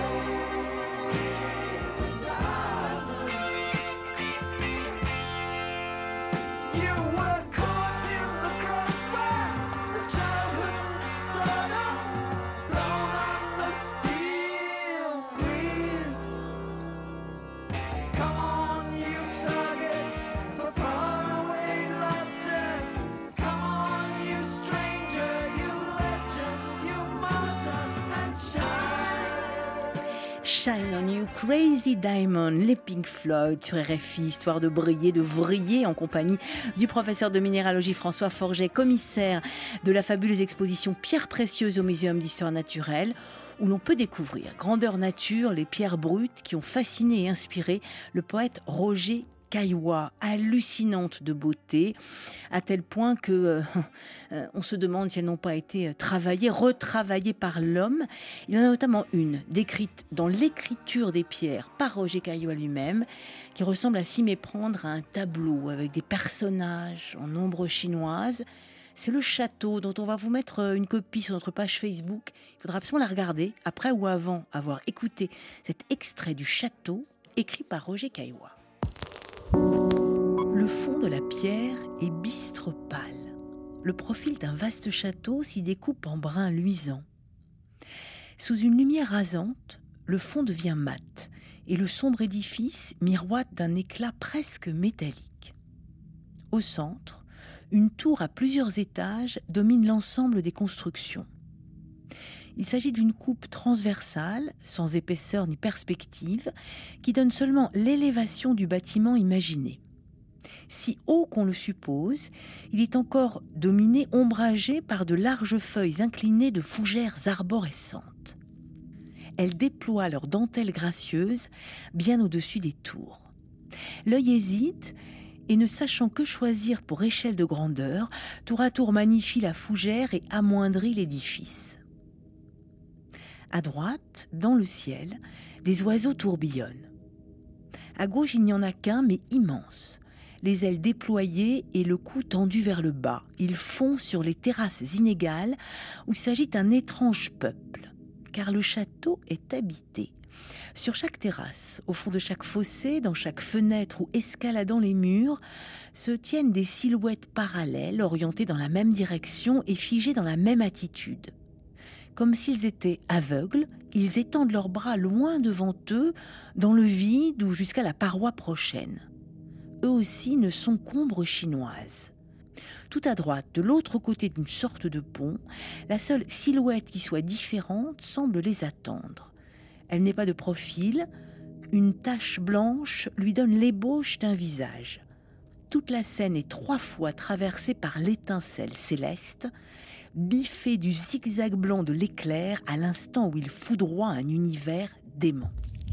crazy diamond. You were caught in the crossfire of childhood stardom, blown on the steel breeze. Come on, you target for faraway laughter. Come on, you stranger, you legend, you martyr, and shine. Shine on You, Crazy Diamond, les Pink Floyd sur R F I, histoire de briller, de vriller en compagnie du professeur de minéralogie François Forget, commissaire de la fabuleuse exposition Pierres précieuses au Muséum d'histoire naturelle, où l'on peut découvrir grandeur nature, les pierres brutes qui ont fasciné et inspiré le poète Roger Caillois, hallucinante de beauté, à tel point que euh, euh, on se demande si elles n'ont pas été travaillées, retravaillées par l'homme. Il y en a notamment une, décrite dans l'écriture des pierres par Roger Caillois lui-même, qui ressemble à s'y méprendre à un tableau avec des personnages en ombre chinoise. C'est le château dont on va vous mettre une copie sur notre page Facebook. Il faudra absolument la regarder, après ou avant avoir écouté cet extrait du château écrit par Roger Caillois. Le fond de la pierre est bistre pâle. Le profil d'un vaste château s'y découpe en brun luisant. Sous une lumière rasante, le fond devient mat et le sombre édifice miroite d'un éclat presque métallique. Au centre, une tour à plusieurs étages domine l'ensemble des constructions. Il s'agit d'une coupe transversale, sans épaisseur ni perspective, qui donne seulement l'élévation du bâtiment imaginé. Si haut qu'on le suppose, il est encore dominé, ombragé par de larges feuilles inclinées de fougères arborescentes. Elles déploient leurs dentelles gracieuses bien au-dessus des tours. L'œil hésite et, ne sachant que choisir pour échelle de grandeur, tour à tour magnifie la fougère et amoindrit l'édifice. À droite, dans le ciel, des oiseaux tourbillonnent. À gauche, il n'y en a qu'un, mais immense. Les ailes déployées et le cou tendu vers le bas. Ils font sur les terrasses inégales où s'agite un étrange peuple, car le château est habité. Sur chaque terrasse, au fond de chaque fossé, dans chaque fenêtre ou escaladant les murs, se tiennent des silhouettes parallèles, orientées dans la même direction et figées dans la même attitude. Comme s'ils étaient aveugles, ils étendent leurs bras loin devant eux, dans le vide ou jusqu'à la paroi prochaine. Eux aussi ne sont qu'ombres chinoises. Tout à droite, de l'autre côté d'une sorte de pont, la seule silhouette qui soit différente semble les attendre. Elle n'est pas de profil, une tache blanche lui donne l'ébauche d'un visage. Toute la scène est trois fois traversée par l'étincelle céleste, biffée du zigzag blanc de l'éclair à l'instant où il foudroie un univers dément.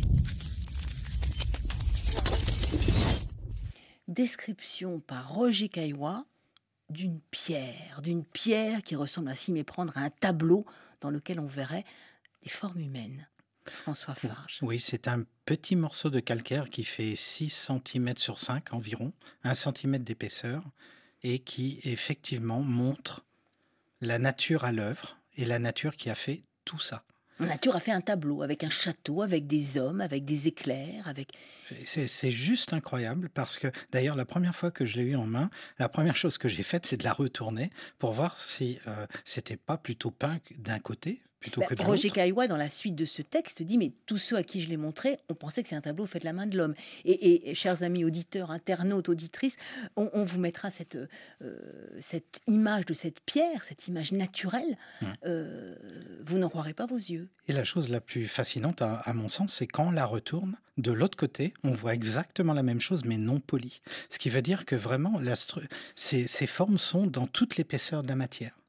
Description par Roger Caillois d'une pierre, d'une pierre qui ressemble à s'y méprendre à un tableau dans lequel on verrait des formes humaines. François Farge. Oui, c'est un petit morceau de calcaire qui fait six centimètres sur cinq environ, un centimètre d'épaisseur, et qui effectivement montre la nature à l'œuvre et la nature qui a fait tout ça. La nature a fait un tableau avec un château, avec des hommes, avec des éclairs, avec... C'est, c'est, c'est juste incroyable parce que, d'ailleurs, la première fois que je l'ai eu en main, la première chose que j'ai faite, c'est de la retourner pour voir si euh, c'était pas plutôt peint d'un côté plutôt bah, que de Roger l'autre. Caillois, dans la suite de ce texte, dit « Mais tous ceux à qui je l'ai montré, on pensait que c'est un tableau fait de la main de l'homme. » Et, et chers amis auditeurs, internautes, auditrices, on, on vous mettra cette, euh, cette image de cette pierre, cette image naturelle. Hum. Euh, vous n'en croirez pas vos yeux. Et la chose la plus fascinante, à, à mon sens, c'est quand on la retourne, de l'autre côté, on voit exactement la même chose, mais non polie. Ce qui veut dire que vraiment, la stru- ces, ces formes sont dans toute l'épaisseur de la matière.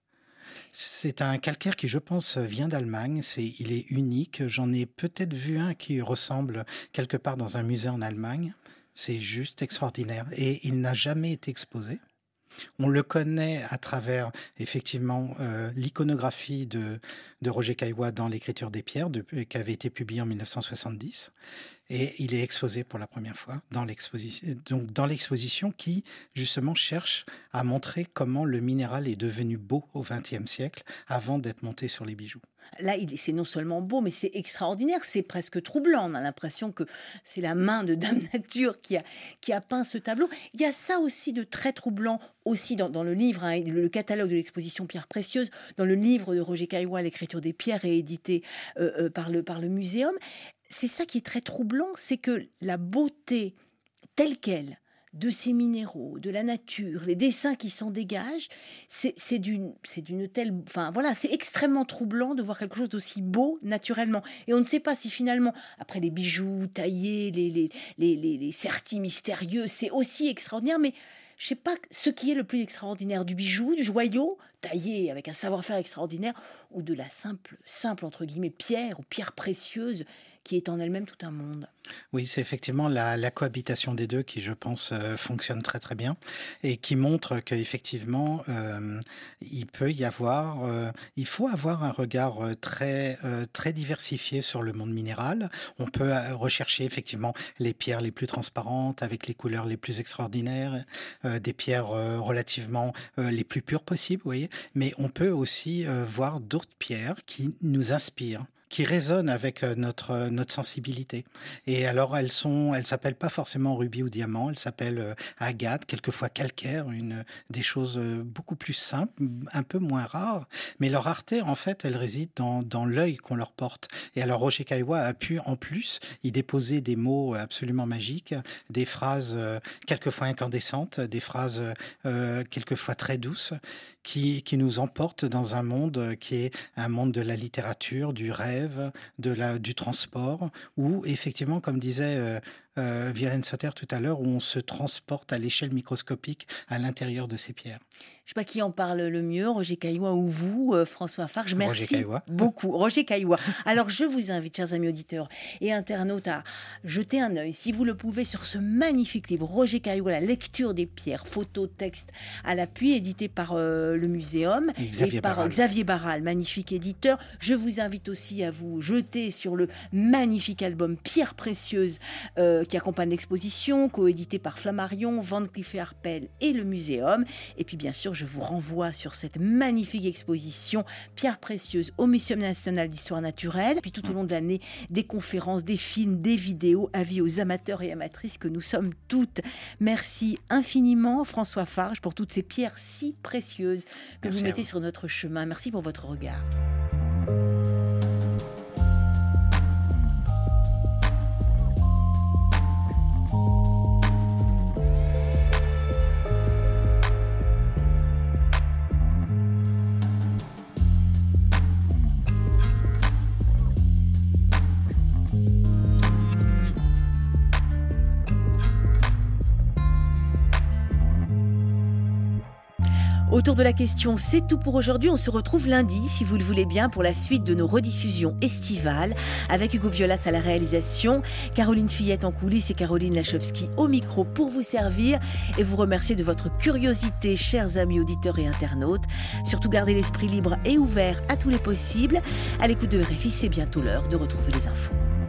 C'est un calcaire qui, je pense, vient d'Allemagne. C'est, il est unique. J'en ai peut-être vu un qui ressemble quelque part dans un musée en Allemagne. C'est juste extraordinaire. Et il n'a jamais été exposé. On le connaît à travers, effectivement, euh, l'iconographie de, de Roger Caillois dans l'Écriture des pierres, de, qui avait été publiée en mille neuf cent soixante-dix. Et il est exposé pour la première fois dans l'exposition, donc dans l'exposition qui, justement, cherche à montrer comment le minéral est devenu beau au vingtième siècle avant d'être monté sur les bijoux. Là, il- c'est non seulement beau, mais c'est extraordinaire, c'est presque troublant. On a l'impression que c'est la main de Dame Nature qui a, qui a peint ce tableau. Il y a ça aussi de très troublant, aussi dans, dans le livre, hein, le, le catalogue de l'exposition Pierres précieuses, dans le livre de Roger Caillois, L'Écriture des pierres, réédité euh, euh, par, le, par le Muséum. C'est ça qui est très troublant, c'est que la beauté telle qu'elle, de ces minéraux, de la nature, les dessins qui s'en dégagent, c'est c'est d'une c'est d'une telle... Enfin voilà, c'est extrêmement troublant de voir quelque chose d'aussi beau naturellement. Et on ne sait pas si finalement, après les bijoux taillés, les, les, les, les, les sertis mystérieux, c'est aussi extraordinaire, mais je sais pas ce qui est le plus extraordinaire, du bijou, du joyau, taillé avec un savoir-faire extraordinaire, ou de la simple, simple entre guillemets, pierre ou pierre précieuse, qui est en elle-même tout un monde. Oui, c'est effectivement la, la cohabitation des deux qui, je pense, euh, fonctionne très très bien et qui montre qu'effectivement, euh, il peut y avoir, euh, il faut avoir un regard euh, très euh, très diversifié sur le monde minéral. On peut euh, rechercher effectivement les pierres les plus transparentes avec les couleurs les plus extraordinaires, euh, des pierres euh, relativement euh, les plus pures possibles, vous voyez. Mais on peut aussi euh, voir d'autres pierres qui nous inspirent, qui résonnent avec euh, notre euh, notre sensibilité. Et alors elles sont, elles s'appellent pas forcément rubis ou diamant, elles s'appellent euh, agate, quelquefois calcaire, une des choses euh, beaucoup plus simples, un peu moins rares. Mais leur rareté, en fait, elle réside dans dans l'œil qu'on leur porte. Et alors Roger Caillois a pu en plus y déposer des mots absolument magiques, des phrases euh, quelquefois incandescentes, des phrases euh, quelquefois très douces, qui qui nous emportent dans un monde qui est un monde de la littérature, du rêve, de la, du transport, où effectivement, comme disait euh, euh, Violaine Sauter tout à l'heure, où on se transporte à l'échelle microscopique à l'intérieur de ces pierres. Je sais pas qui en parle le mieux, Roger Caillois ou vous, euh, François Farge. Merci Roger Caillois. beaucoup. Roger Caillois. Alors, je vous invite, chers amis auditeurs et internautes, à jeter un œil, si vous le pouvez, sur ce magnifique livre, Roger Caillois, La lecture des pierres, photos, textes à l'appui, édité par euh, le Muséum Xavier et par Barral. Xavier Barral, magnifique éditeur. Je vous invite aussi à vous jeter sur le magnifique album Pierres précieuses euh, qui accompagne l'exposition, coédité par Flammarion, Van Cleef et Arpels et le Muséum. Et puis, bien sûr, je vous renvoie sur cette magnifique exposition Pierres précieuses au Muséum national d'histoire naturelle. Puis tout au long de l'année, des conférences, des films, des vidéos, avis aux amateurs et amatrices que nous sommes toutes. Merci infiniment, François Farge, pour toutes ces pierres si précieuses que Merci vous à mettez vous. sur notre chemin. Merci pour votre regard. Autour de la question, c'est tout pour aujourd'hui. On se retrouve lundi, si vous le voulez bien, pour la suite de nos rediffusions estivales, avec Hugo Violas à la réalisation, Caroline Fillette en coulisses et Caroline Lachowski au micro pour vous servir et vous remercier de votre curiosité, chers amis auditeurs et internautes. Surtout gardez l'esprit libre et ouvert à tous les possibles. À l'écoute de R F I, c'est bientôt l'heure de retrouver les infos.